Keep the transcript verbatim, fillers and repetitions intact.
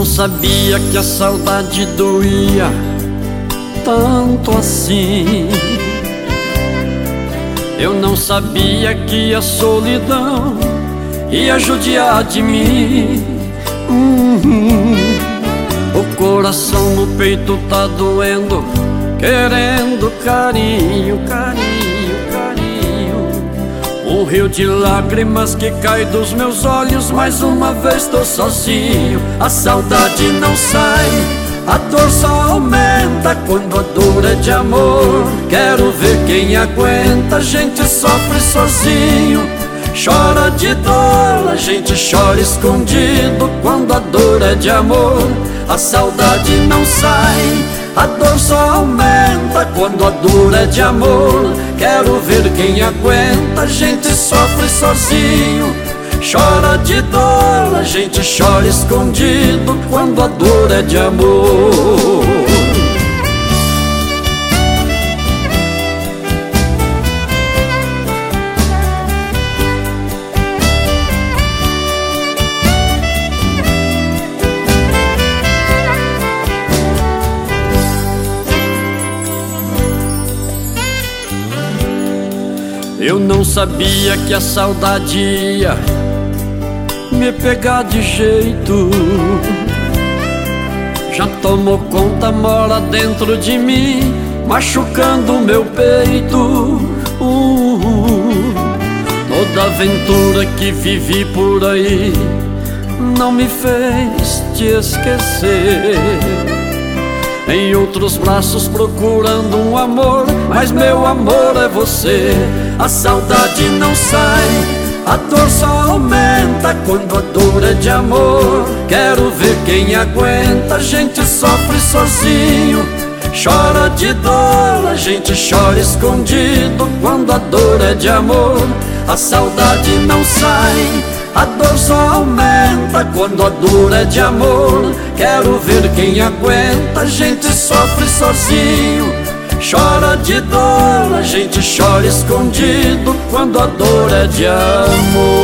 não sabia que a saudade doía tanto assim. Eu não sabia que a solidão ia judiar de mim. Uhum. O coração no peito tá doendo, querendo carinho, carinho, carinho. Um rio de lágrimas que cai dos meus olhos. Mais uma vez tô sozinho. A saudade não sai, a dor só aumenta quando a dor é de amor. Quero ver quem aguenta, a gente sofre sozinho. Chora de dor, a gente chora escondido quando a dor é de amor. A saudade não sai, a dor só aumenta quando a dor é de amor. Quero ver quem aguenta, a gente sofre sozinho. Chora de dor, a gente chora escondido quando a dor é de amor. Eu não sabia que a saudade ia me pegar de jeito. Já tomou conta, mora dentro de mim, machucando o meu peito. uh, Toda aventura que vivi por aí não me fez te esquecer. Em outros braços procurando um amor, mas meu amor é você. A saudade não sai, a dor só aumenta quando a dor é de amor. Quero ver quem aguenta, a gente sofre sozinho. Chora de dor, a gente chora escondido quando a dor é de amor. A saudade não sai, a dor só aumenta quando a dor é de amor. Quero ver quem aguenta, a gente sofre sozinho. Chora de dor, a gente chora escondido quando a dor é de amor.